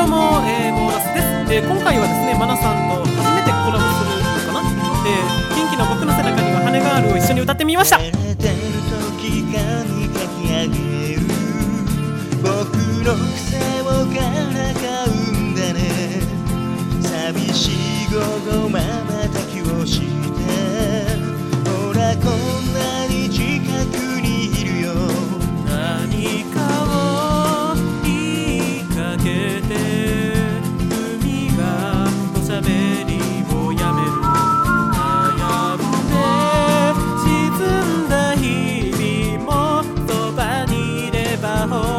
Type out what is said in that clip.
どうも、モーラスです。今回はですね、マナさんと初めてコラボするのかな。元気の僕の背中には羽があるを一緒に歌ってみました。 照れてる時髪かき上げる僕の癖をからかうんだね。寂しい午後まばたきをしてほらこんなに近くにいるよ。 何かを言いかけて海がおしゃべりをやめる。悩んで沈んだ日々もそばにいれば